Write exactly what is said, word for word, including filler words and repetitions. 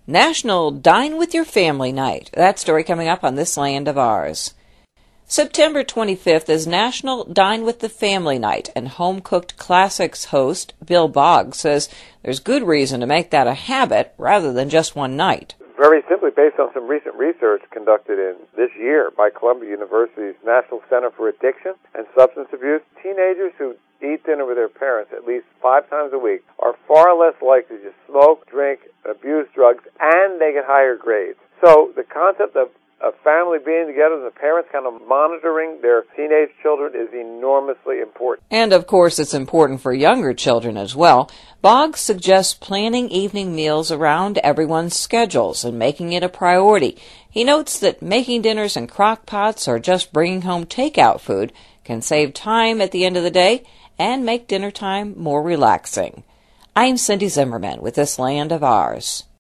National Dine with Your Family Night. That story coming up on This Land of Ours. September twenty-fifth is National Dine with the Family Night, and Home Cooked Classics host Bill Boggs says there's good reason to make that a habit rather than just one night. Very simply, based on some recent research conducted in this year by Columbia University's National Center for Addiction and Substance Abuse, teenagers who eat dinner with their parents at least five times a week are far less likely to smoke, drink, abuse drugs, and they get higher grades. So the concept of a family being together and the parents kind of monitoring their teenage children is enormously important. And of course it's important for younger children as well. Boggs suggests planning evening meals around everyone's schedules and making it a priority. He notes that making dinners in crock pots or just bringing home takeout food can save time at the end of the day and make dinner time more relaxing. I'm Cindy Zimmerman with This Land of Ours.